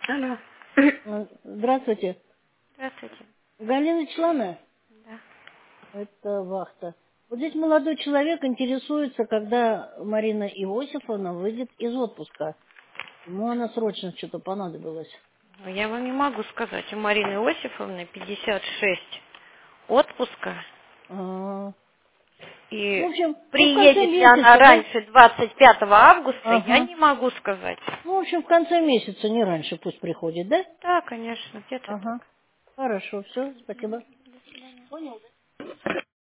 Алло. Здравствуйте. Здравствуйте. Галина Члана? Да. Это вахта. Вот здесь молодой человек интересуется, когда Марина Иосифовна выйдет из отпуска. Ему она срочно что-то понадобилось. Но я вам не могу сказать. У Марины Иосифовны 56 отпуска. А, в И общем, ну в конце приедет ли она месяца, да? раньше 25 августа, я Ага. не могу сказать. Ну, в общем, в конце месяца, не раньше пусть приходит, да? Да, конечно, где-то Ага. так. Хорошо, все, спасибо. Понял.